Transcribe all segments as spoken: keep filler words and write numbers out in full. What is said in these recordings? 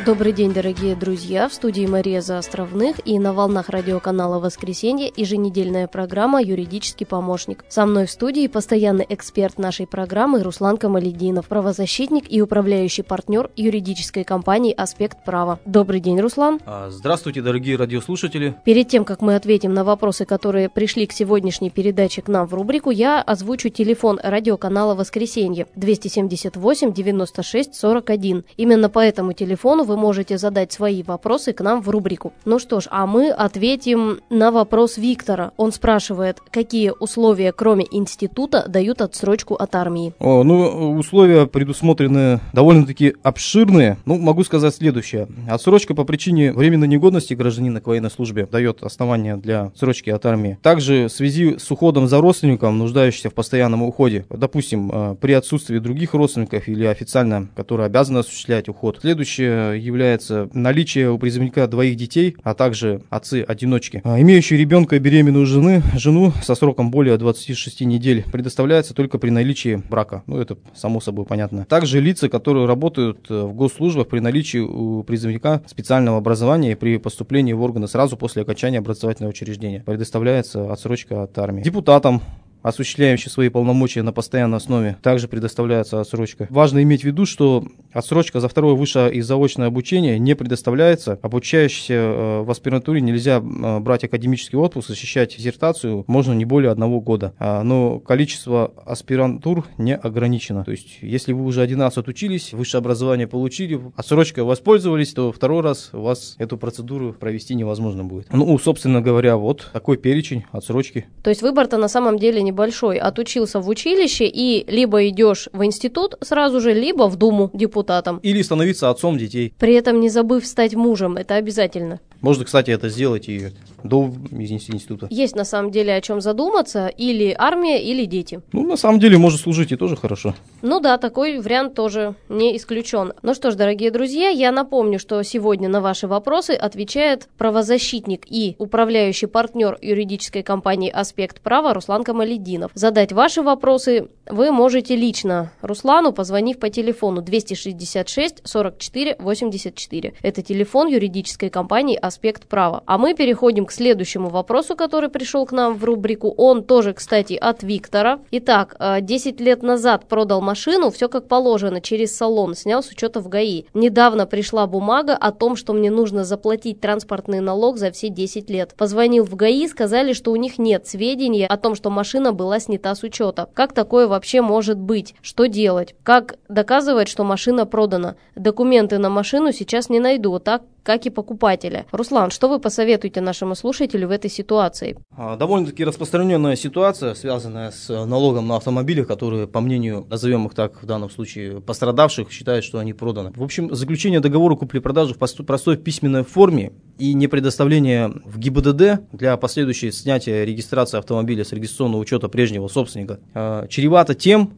Добрый день, дорогие друзья! В студии Мария Заостровных и на волнах радиоканала «Воскресенье» еженедельная программа «Юридический помощник». Со мной в студии постоянный эксперт нашей программы Руслан Камалетдинов, правозащитник и управляющий партнер юридической компании «Аспект права». Добрый день, Руслан! Здравствуйте, дорогие радиослушатели! Перед тем, как мы ответим на вопросы, которые пришли к сегодняшней передаче к нам в рубрику, я озвучу телефон радиоканала «Воскресенье» двести семьдесят восемь девяносто шесть сорок один. Именно по этому телефону вы можете задать свои вопросы к нам в рубрику. Ну что ж, а мы ответим на вопрос Виктора. Он спрашивает, какие условия, кроме института, дают отсрочку от армии? О, ну, условия предусмотрены довольно-таки обширные. Ну, могу сказать следующее. Отсрочка по причине временной негодности гражданина к военной службе дает основания для отсрочки от армии. Также в связи с уходом за родственником, нуждающимся в постоянном уходе, допустим, при отсутствии других родственников или официально, которые обязаны осуществлять уход. Следующее является наличие у призывника двоих детей, а также отцы-одиночки. Имеющие ребенка и беременную жены, жену со сроком более двадцати шести недель предоставляется только при наличии брака. Ну, это само собой понятно. Также лица, которые работают в госслужбах при наличии у призывника специального образования и при поступлении в органы сразу после окончания образовательного учреждения предоставляется отсрочка от армии. Депутатам, осуществляющие свои полномочия на постоянной основе, также предоставляется отсрочка. Важно иметь в виду, что отсрочка за второе высшее и заочное обучение не предоставляется. Обучающимся в аспирантуре нельзя брать академический отпуск, защищать диссертацию можно не более одного года. Но количество аспирантур не ограничено. То есть, если вы уже один раз отучились, высшее образование получили, отсрочкой воспользовались, то второй раз у вас эту процедуру провести невозможно будет. Ну, собственно говоря, вот такой перечень отсрочки. То есть выбор-то на самом деле не небольшой, отучился в училище и либо идешь в институт сразу же, либо в Думу депутатом. Или становиться отцом детей. При этом не забыв стать мужем, это обязательно. Можно, кстати, это сделать и до института. Есть на самом деле о чем задуматься, или армия, или дети. Ну, на самом деле, может служить и тоже хорошо. Ну да, такой вариант тоже не исключен. Ну что ж, дорогие друзья, я напомню, что сегодня на ваши вопросы отвечает правозащитник и управляющий партнер юридической компании «Аспект права» Руслан Камалетдинов. Задать ваши вопросы вы можете лично Руслану, позвонив по телефону двести шестьдесят шесть сорок четыре восемьдесят четыре. Это телефон юридической компании «Аспект права». А мы переходим к следующему вопросу, который пришел к нам в рубрику. Он тоже, кстати, от Виктора. Итак, десять лет назад продал машину, все как положено, через салон, снял с учета в ГАИ. Недавно пришла бумага о том, что мне нужно заплатить транспортный налог за все десять лет. Позвонил в ГАИ, сказали, что у них нет сведений о том, что машина была снята с учета. Как такое вообще может быть? Что делать? Как доказывать, что машина продана? Документы на машину сейчас не найду, так как и покупателя. Руслан, что вы посоветуете нашему слушателю в этой ситуации? Довольно-таки распространенная ситуация, связанная с налогом на автомобили, которые, по мнению, назовем их так в данном случае, пострадавших, считают, что они проданы. В общем, заключение договора купли-продажи в простой письменной форме и не предоставление в ГИБДД для последующей снятия регистрации автомобиля с регистрационного учета прежнего собственника чревато тем,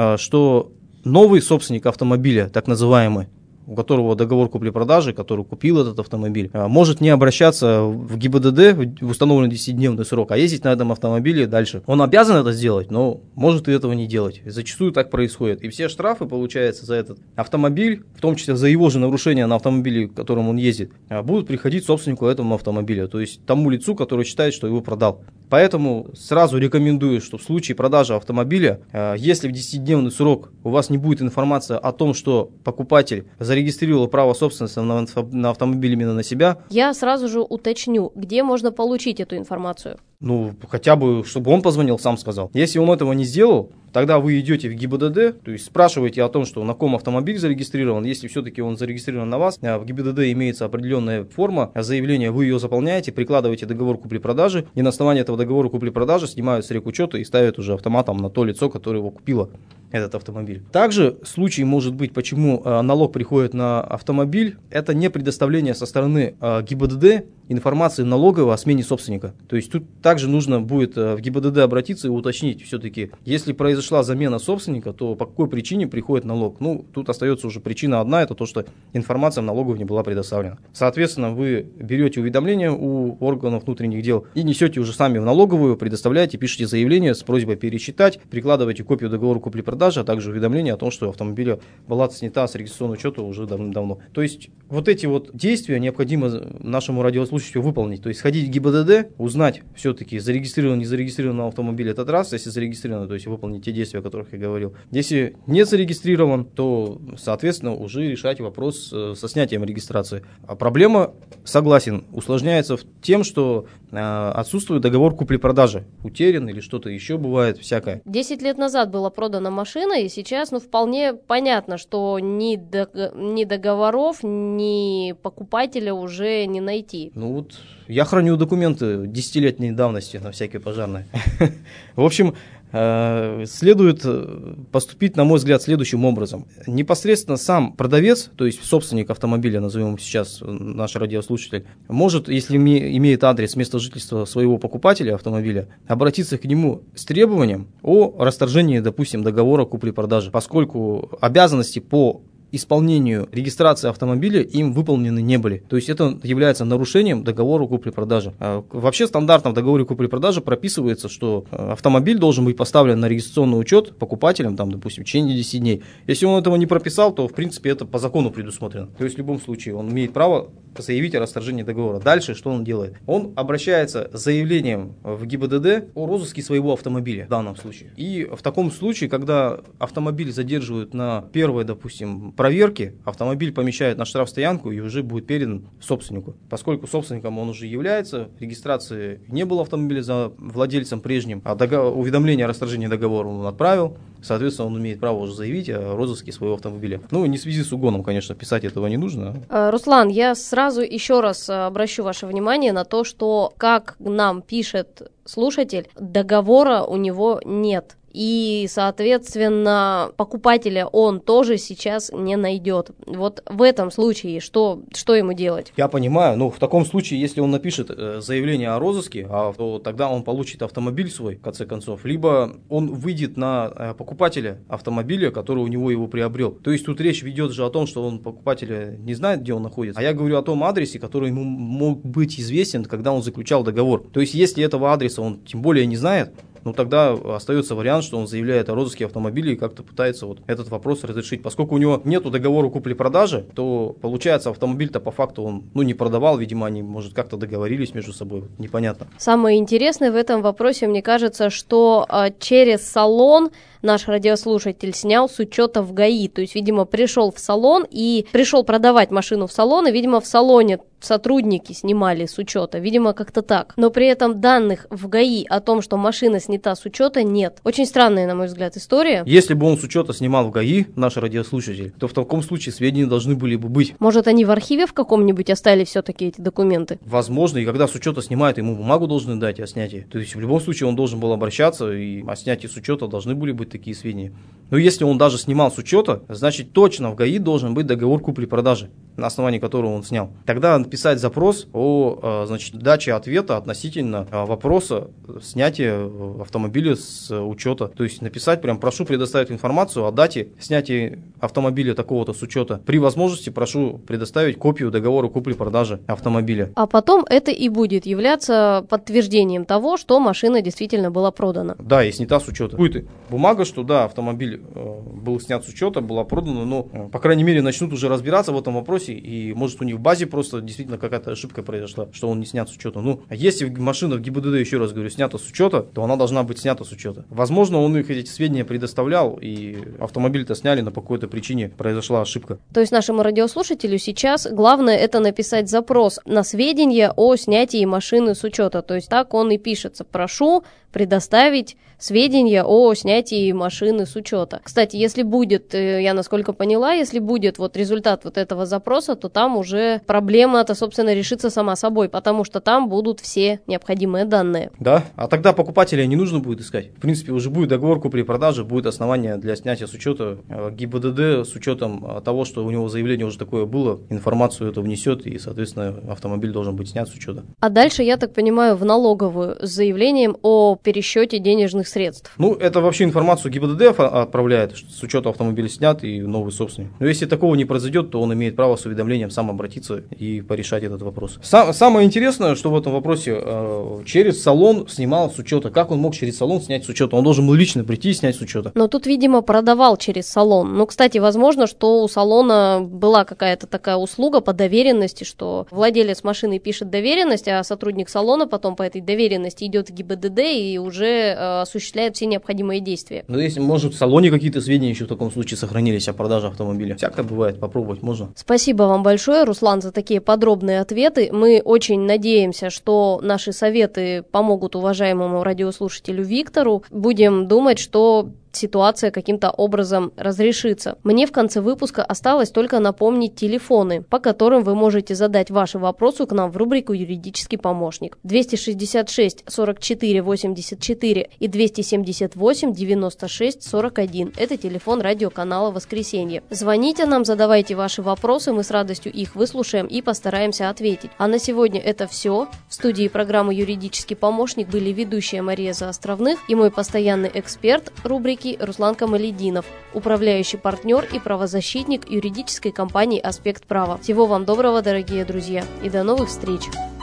что новый собственник автомобиля, так называемый, у которого договор купли-продажи, который купил этот автомобиль, может не обращаться в ГИБДД в установленный десятидневный срок, а ездить на этом автомобиле дальше. Он обязан это сделать, но может и этого не делать. Зачастую так происходит. И все штрафы, получается, за этот автомобиль, в том числе за его же нарушение на автомобиле, которым он ездит, будут приходить собственнику этого автомобиля, то есть тому лицу, который считает, что его продал. Поэтому сразу рекомендую, что в случае продажи автомобиля, если в десятидневный срок у вас не будет информации о том, что покупатель зарегистрировал право собственности на, на автомобиль именно на себя. Я сразу же уточню, где можно получить эту информацию. Ну, хотя бы, чтобы он позвонил, сам сказал. Если он этого не сделал, тогда вы идете в ГИБДД, то есть спрашиваете о том, что на ком автомобиль зарегистрирован. Если все-таки он зарегистрирован на вас, в ГИБДД имеется определенная форма заявления, вы ее заполняете, прикладываете договор купли-продажи, и на основании этого договора купли-продажи снимают с рекучета и ставят уже автоматом на то лицо, которое его купило, этот автомобиль. Также случай может быть, почему налог приходит на автомобиль, это не предоставление со стороны ГИБДД информации в налоговой о смене собственника. То есть тут также нужно будет в ГИБДД обратиться и уточнить все-таки, если произошла замена собственника, то по какой причине приходит налог. Ну, тут остается уже причина одна, это то, что информация в налоговой не была предоставлена. Соответственно, вы берете уведомление у органов внутренних дел и несете уже сами в налоговую, предоставляете, пишите заявление с просьбой пересчитать, прикладываете копию договора купли-продажи, а также уведомление о том, что автомобиля была снята с регистрационного учета уже давным-давно. То есть вот эти вот действия необходимо нашему радиослушателю выполнить. То есть сходить в ГИБДД, узнать все-таки, зарегистрирован, не зарегистрирован автомобиль этот раз, если зарегистрирован, то есть выполнить те действия, о которых я говорил. Если не зарегистрирован, то, соответственно, уже решать вопрос со снятием регистрации. А проблема, согласен, усложняется тем, что э, отсутствует договор купли-продажи. Утерян или что-то еще бывает всякое. Десять лет назад была продана машина, и сейчас, ну, вполне понятно, что ни, до, ни договоров, ни покупателя уже не найти. Ну вот, я храню документы десятилетней давности на всякие пожарные. В общем, следует поступить, на мой взгляд, следующим образом. Непосредственно сам продавец, то есть собственник автомобиля, назовем его сейчас наш радиослушатель, может, если имеет адрес, место жительства своего покупателя автомобиля, обратиться к нему с требованием о расторжении, допустим, договора купли-продажи, поскольку обязанности по исполнению регистрации автомобиля им выполнены не были. То есть это является нарушением договора купли-продажи. Вообще стандартно в договоре купли-продажи прописывается, что автомобиль должен быть поставлен на регистрационный учет покупателям, там, допустим, в течение десяти дней. Если он этого не прописал, то, в принципе, это по закону предусмотрено. То есть в любом случае он имеет право заявить о расторжении договора. Дальше что он делает? Он обращается с заявлением в ГИБДД о розыске своего автомобиля в данном случае. И в таком случае, когда автомобиль задерживают на первой, допустим, проверки, автомобиль помещают на штрафстоянку и уже будет передан собственнику. Поскольку собственником он уже является, регистрации не было автомобиля за владельцем прежним, а договор, уведомление о расторжении договора он отправил, соответственно, он имеет право уже заявить о розыске своего автомобиля. Ну, не в связи с угоном, конечно, писать этого не нужно. Руслан, я сразу еще раз обращу ваше внимание на то, что, как нам пишет слушатель, договора у него нет. И, соответственно, покупателя он тоже сейчас не найдет. Вот в этом случае что, что ему делать? Я понимаю, но в таком случае, если он напишет заявление о розыске, то тогда он получит автомобиль свой, в конце концов, либо он выйдет на покупателя автомобиля, который у него его приобрел. То есть тут речь ведет же о том, что он покупателя не знает, где он находится, а я говорю о том адресе, который ему мог быть известен, когда он заключал договор. То есть если этого адреса он тем более не знает, ну тогда остается вариант, что он заявляет о розыске автомобиля и как-то пытается вот этот вопрос разрешить. Поскольку у него нету договора купли-продажи, то получается автомобиль-то по факту он ну, не продавал, видимо, они, может, как-то договорились между собой, вот, непонятно. Самое интересное в этом вопросе, мне кажется, что э, через салон наш радиослушатель снял с учета в ГАИ. То есть, видимо, пришел в салон и пришел продавать машину в салон, и, видимо, в салоне сотрудники снимали с учета. Видимо, как-то так. Но при этом данных в ГАИ о том, что машина снята с учета, нет. Очень странная, на мой взгляд, история. Если бы он с учета снимал в ГАИ, наш радиослушатель, то в таком случае сведения должны были бы быть. Может, они в архиве в каком-нибудь оставили все-таки эти документы? Возможно, и когда с учета снимают, ему бумагу должны дать о снятии. То есть, в любом случае, он должен был обращаться, и о снятии с учета должны были быть такие сведения. Но если он даже снимал с учета, значит точно в ГАИ должен быть договор купли-продажи, на основании которого он снял. Тогда написать запрос о значит, даче ответа относительно вопроса снятия автомобиля с учета. То есть написать прям прошу предоставить информацию о дате снятия автомобиля такого-то с учета. При возможности прошу предоставить копию договора купли-продажи автомобиля. А потом это и будет являться подтверждением того, что машина действительно была продана. Да, и снята с учета. Будет бумага, что да, автомобиль э, был снят с учета, была продана, но, э, по крайней мере, начнут уже разбираться в этом вопросе, и может у них в базе просто действительно какая-то ошибка произошла, что он не снят с учета. Ну, а если машина в ГИБДД, еще раз говорю, снята с учета, то она должна быть снята с учета. Возможно, он их эти сведения предоставлял, и автомобиль-то сняли, но по какой-то причине произошла ошибка. То есть нашему радиослушателю сейчас главное это написать запрос на сведения о снятии машины с учета. То есть так он и пишется: прошу предоставить сведения о снятии машины с учета. Кстати, если будет, я насколько поняла, если будет вот результат вот этого запроса, то там уже проблема проблема-то, собственно, решится сама собой, потому что там будут все необходимые данные. Да, а тогда покупателя не нужно будет искать. В принципе, уже будет договор купли-продажи, будет основание для снятия с учета ГИБДД, с учетом того, что у него заявление уже такое было, информацию это внесет, и, соответственно, автомобиль должен быть снят с учета. А дальше, я так понимаю, в налоговую с заявлением о пересчете денежных средств. Ну, это вообще информацию ГИБДД отправляет, что с учета автомобиля снят и новый собственник. Но если такого не произойдет, то он имеет право с уведомлением сам обратиться и порешать этот вопрос. Сам, самое интересное, что в этом вопросе, э, через салон снимал с учета. Как он мог через салон снять с учета? Он должен был лично прийти и снять с учета. Но тут, видимо, продавал через салон. Ну, кстати, возможно, что у салона была какая-то такая услуга по доверенности, что владелец машины пишет доверенность, а сотрудник салона потом по этой доверенности идет в ГИБДД и уже э, осуществляет все необходимые действия. Ну, если, может, в салоне какие-то сведения еще в таком случае сохранились о продаже автомобиля. Всякое бывает, попробовать можно. Спасибо вам большое, Руслан, за такие подробные ответы. Мы очень надеемся, что наши советы помогут уважаемому радиослушателю Виктору. Будем думать, что ситуация каким-то образом разрешится. Мне в конце выпуска осталось только напомнить телефоны, по которым вы можете задать ваши вопросы к нам в рубрику «Юридический помощник». двести шестьдесят шесть сорок четыре восемьдесят четыре и двести семьдесят восемь девяносто шесть сорок один. Это телефон радиоканала «Воскресенье». Звоните нам, задавайте ваши вопросы, мы с радостью их выслушаем и постараемся ответить. А на сегодня это все. В студии программы «Юридический помощник» были ведущая Мария Заостровных и мой постоянный эксперт рубрики Руслан Камалединов, управляющий партнер и правозащитник юридической компании «Аспект права». Всего вам доброго, дорогие друзья, и до новых встреч!